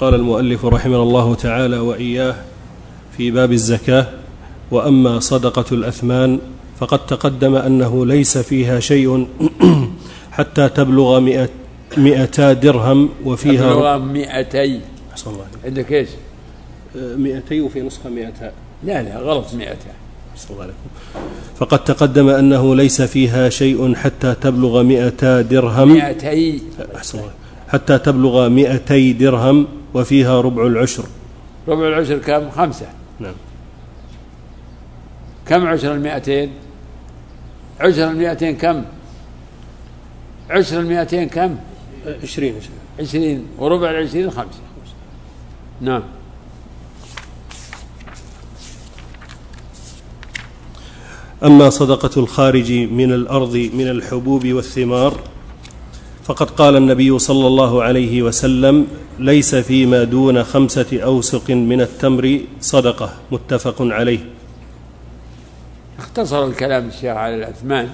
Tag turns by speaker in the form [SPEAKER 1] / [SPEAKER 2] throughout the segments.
[SPEAKER 1] قال المؤلف رحمه الله تعالى وإياه في باب الزكاة: وأما صدقة الأثمان فقد تقدم أنه ليس فيها شيء حتى تبلغ 200 درهم، وفيها
[SPEAKER 2] تبلغ 200. عندك ايش؟
[SPEAKER 1] 200 وفي نسخة 200.
[SPEAKER 2] لا غلط 200.
[SPEAKER 1] فقد تقدم أنه ليس فيها شيء حتى تبلغ 200 درهم.
[SPEAKER 2] 200
[SPEAKER 1] حتى تبلغ 200 درهم، وفيها ربع العشر.
[SPEAKER 2] ربع العشر كم؟ 5.
[SPEAKER 1] نعم.
[SPEAKER 2] كم عشر 200؟ عشر 200 كم؟ عشر 200 كم؟ 20 وربع 20 5. نعم.
[SPEAKER 1] أما صدقة الخارج من الأرض من الحبوب والثمار فقد قال النبي صلى الله عليه وسلم: ليس فيما دون 5 أوسق من التمر صدقة، متفق عليه.
[SPEAKER 2] اختصر الكلام الشيخ على الأثمان،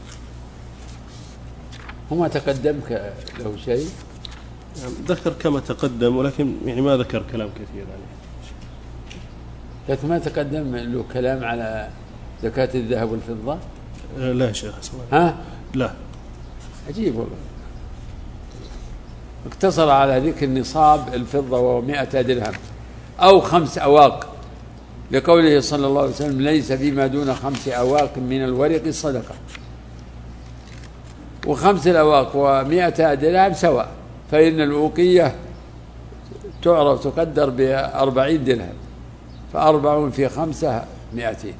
[SPEAKER 2] وما تقدم له شيء.
[SPEAKER 1] ذكر كما تقدم، ولكن يعني ما ذكر كلام كثير يعني.
[SPEAKER 2] لكن ما تقدم له كلام على زكاة الذهب والفضة؟
[SPEAKER 1] لا يا شيخ.
[SPEAKER 2] ها؟
[SPEAKER 1] لا.
[SPEAKER 2] عجيب والله. اقتصر على ذكر نصاب الفضة وهو 100 درهم أو 5 أواق، لقوله صلى الله عليه وسلم: ليس فيما دون 5 أواق من الورق صدقة. و5 الأواق و100 درهم سواء، فإن الأوقية تعرف تقدر ب40 درهم، ف40 في 5 200.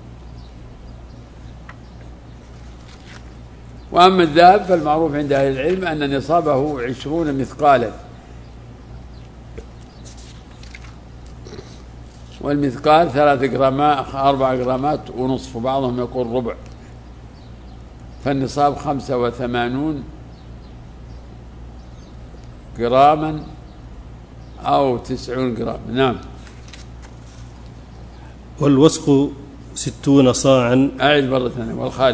[SPEAKER 2] وأما الذهب فالمعروف عند أهل العلم أن نصابه 20 مثقالا، والمثقال 3 جرامات 4 جرامات ونصف، وبعضهم يقول ربع، فالنصاب 85 جراما أو 90 جرام. نعم.
[SPEAKER 1] والوسق 60 صاعا.
[SPEAKER 2] أعيد مرة ثانية. والخارج.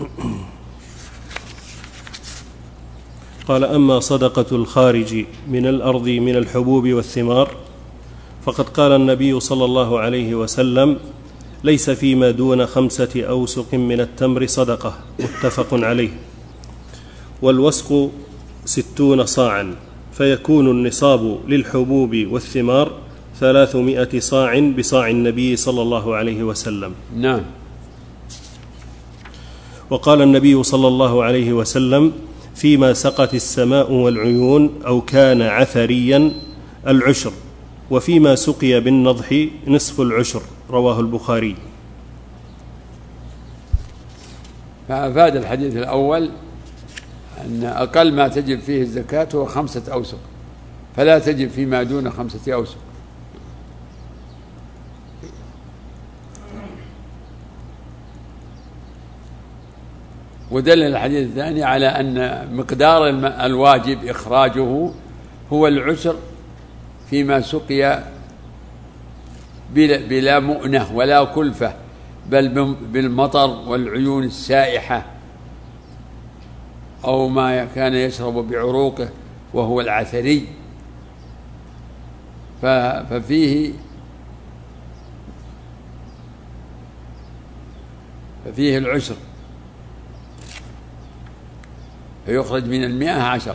[SPEAKER 1] قال: أما صدقة الخارج من الأرض من الحبوب والثمار فقد قال النبي صلى الله عليه وسلم: ليس فيما دون 5 أوسق من التمر صدقة، متفق عليه. والوسق 60 صاعا، فيكون النصاب للحبوب والثمار 300 صاع بصاع النبي صلى الله عليه وسلم.
[SPEAKER 2] نعم.
[SPEAKER 1] وقال النبي صلى الله عليه وسلم: فيما سقت السماء والعيون أو كان عثريا العشر، وفيما سقي بالنضح نصف العشر، رواه البخاري.
[SPEAKER 2] فأفاد الحديث الأول أن أقل ما تجب فيه الزكاة هو 5 أوسق، فلا تجب فيما دون 5 أوسق. ودل الحديث الثاني على أن مقدار الواجب إخراجه هو العشر فيما سقي بلا مؤنة ولا كلفة، بل بالمطر والعيون السائحة، أو ما كان يشرب بعروقه وهو العثري، ففيه العشر، فيخرج من 100 10.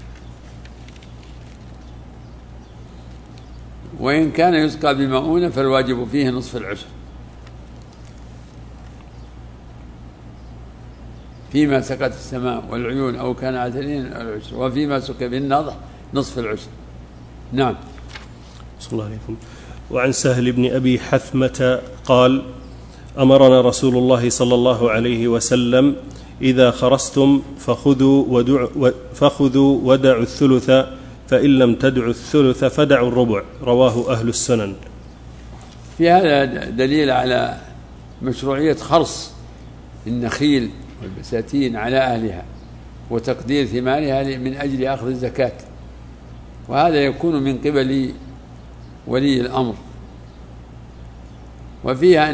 [SPEAKER 2] وإن كان يسقى بمؤونة فالواجب فيه نصف العشر. فيما سقت السماء والعيون أو كان عثرين العشر، وفيما سقي بالنضح نصف العشر. نعم.
[SPEAKER 1] صلى الله عليكم. وعن سهل بن أبي حثمة قال: أمرنا رسول الله صلى الله عليه وسلم: إذا خرستم فخذوا ودعوا الثلث، فإن لم تدعوا الثلث فدعوا الربع، رواه أهل السنن.
[SPEAKER 2] في هذا دليل على مشروعية خرص النخيل والبساتين على أهلها وتقدير ثمارها من أجل أخذ الزكاة، وهذا يكون من قبل ولي الأمر. وفيها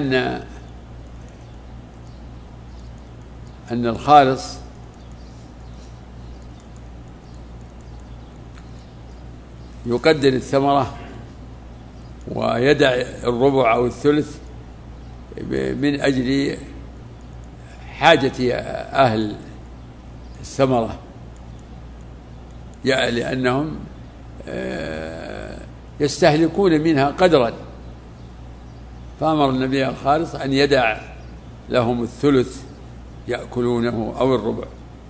[SPEAKER 2] أن الخالص يقدر الثمرة ويدع الربع أو الثلث من أجل حاجة أهل الثمرة، لأنهم يستهلكون منها قدرا، فأمر النبي الخالص أن يدع لهم الثلث يأكلونه أو الربع.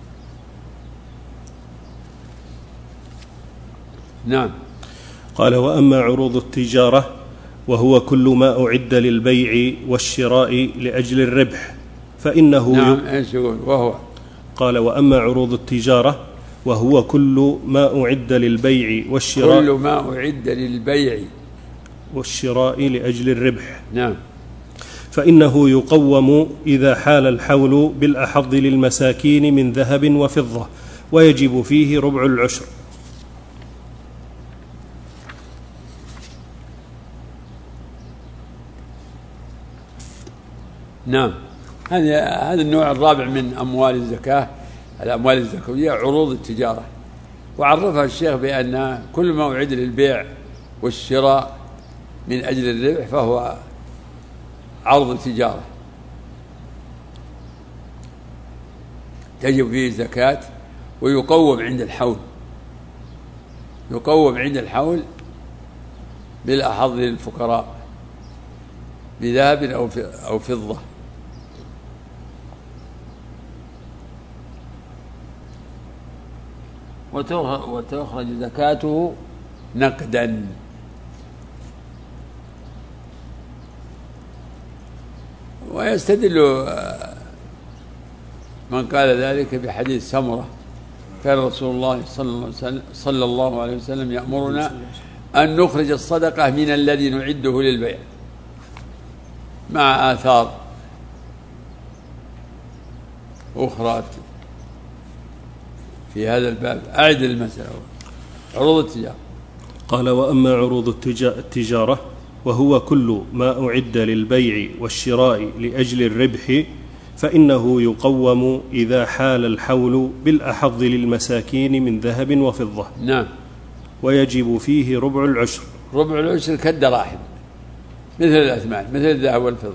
[SPEAKER 2] نعم.
[SPEAKER 1] قال: وأما عروض التجارة وهو كل ما أعد للبيع والشراء لأجل الربح فإنه
[SPEAKER 2] نعم. إيش يقول؟ وهو
[SPEAKER 1] قال: وأما عروض التجارة وهو كل ما أعد للبيع والشراء،
[SPEAKER 2] كل ما أعد للبيع
[SPEAKER 1] والشراء لأجل الربح.
[SPEAKER 2] نعم.
[SPEAKER 1] فإنه يقوم إذا حال الحول بالأحظ للمساكين من ذهب وفضة، ويجب فيه ربع العشر.
[SPEAKER 2] نعم. هذا النوع الرابع من أموال الزكاة، الأموال الزكوية، عروض التجارة. وعرفها الشيخ بأن كل ما أعد للبيع والشراء من أجل الربح فهو عرض التجارة، تجب فيه الزكاة، ويقوم عند الحول، يقوم عند الحول بالأحظ للفقراء بذهب أو فضة. وتخرج زكاته نقدا. ويستدل من قال ذلك بحديث سمرة: كان رسول الله صلى الله عليه وسلم يأمرنا أن نخرج الصدقة من الذي نعده للبيع، مع آثار أخرى في هذا الباب. أعد المسألة. عروض التجارة.
[SPEAKER 1] قال: وأما عروض التجارة وهو كل ما أعد للبيع والشراء لأجل الربح فإنه يقوم إذا حال الحول بالأحظ للمساكين من ذهب وفضة.
[SPEAKER 2] نعم.
[SPEAKER 1] ويجب فيه ربع العشر.
[SPEAKER 2] ربع العشر كالدراهم، مثل الأثمان، مثل الذهب والفضة.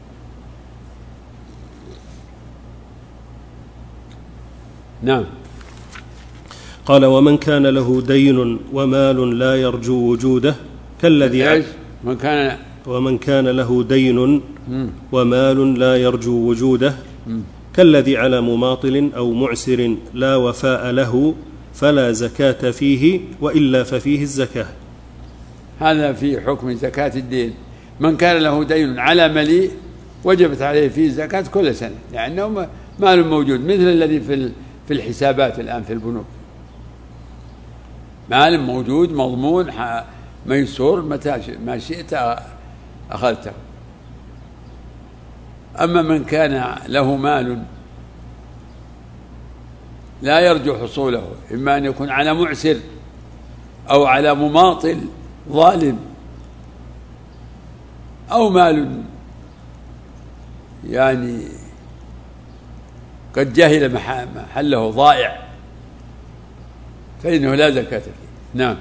[SPEAKER 2] نعم.
[SPEAKER 1] قال: ومن كان له دين ومال لا يرجو وجوده كالذي ومن كان له دين ومال لا يرجو وجوده كالذي على مماطل أو معسر لا وفاء له فلا زكاة فيه، وإلا ففيه الزكاة.
[SPEAKER 2] هذا في حكم زكاة الدين. من كان له دين على مليء وجبت عليه فيه الزكاة كل سنة، لأنه مال موجود، مثل الذي في الحسابات الآن في البنوك، مال موجود مضمون ميسور، متى ما شئت أخذته. أما من كان له مال لا يرجو حصوله، إما أن يكون على معسر أو على مماطل ظالم، أو مال يعني قد جهل محله ضائع، فإنه لا زكاة فيه. نعم.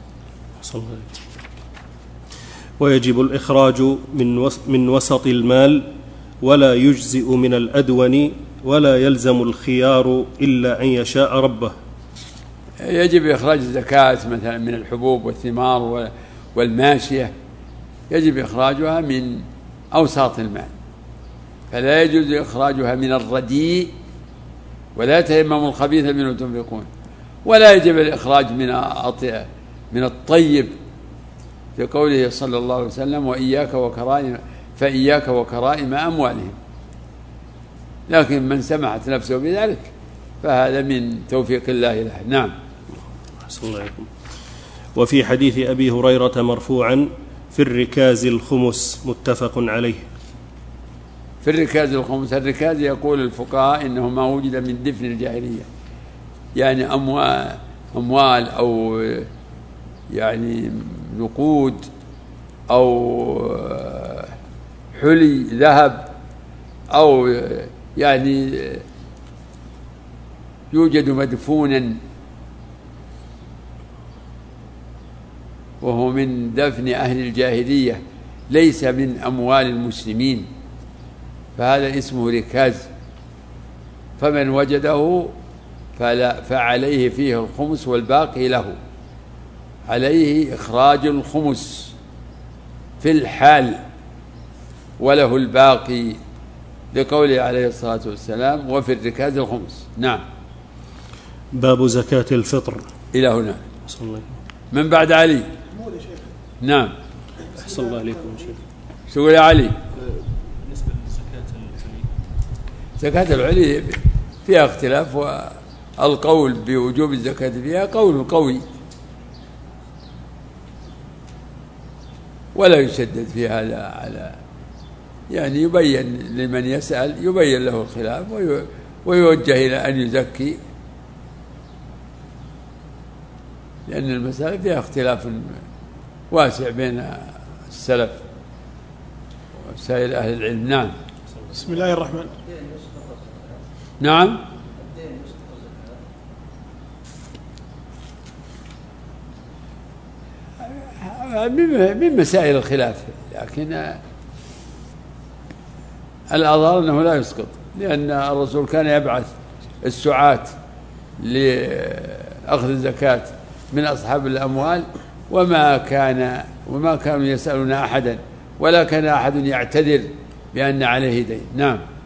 [SPEAKER 1] ويجب الإخراج من وسط المال، ولا يجزئ من الأدون، ولا يلزم الخيار إلا أن يشاء ربه.
[SPEAKER 2] يجب إخراج الزكاة مثلا من الحبوب والثمار والماشية، يجب إخراجها من أوساط المال، فلا يجوز إخراجها من الرديء، ولا يتيمموا الخبيث منه تنفقون، ولا يجب الإخراج من الطيب، في قوله صلى الله عليه وسلم: فإياك وكرائم أموالهم. لكن من سمحت نفسه بذلك فهذا من توفيق الله له. نعم.
[SPEAKER 1] وفي حديث أبي هريرة مرفوعا: في الركاز الخمس، متفق عليه.
[SPEAKER 2] في الركاز الخمس، الركاز يقول الفقهاء إنه ما وجد من دفن الجاهلية، يعني أموال أو يعني نقود أو حلي ذهب، أو يعني يوجد مدفونا وهو من دفن أهل الجاهلية، ليس من أموال المسلمين، فهذا اسمه ركاز. فمن وجده فعليه فيه الخمس والباقي له، عليه إخراج الخمس في الحال وله الباقي، لقوله عليه الصلاة والسلام وفي الركاز الخمس. نعم.
[SPEAKER 1] باب زكاة الفطر.
[SPEAKER 2] إلى هنا من بعد علي. نعم.
[SPEAKER 1] أحسن الله عليكم شيخ.
[SPEAKER 2] شو يقول يا علي؟
[SPEAKER 1] بالنسبة لزكاة
[SPEAKER 2] زكاة العلي فيها اختلاف، والقول بوجوب الزكاة فيها قول قوي ولا يشدد في هذا، على يعني يبين لمن يسأل، يبين له الخلاف ويوجه إلى أن يزكي، لأن المسألة فيها اختلاف واسع بين السلف وسائر أهل العلم. نعم.
[SPEAKER 3] بسم الله الرحمن.
[SPEAKER 2] نعم. من مسائل الخلاف، لكن الأظهر أنه لا يسقط، لأن الرسول كان يبعث السعاة لأخذ الزكاة من أصحاب الأموال، وما كانوا يسألون أحدا، ولا كان أحد يعتذر بأن عليه دين. نعم.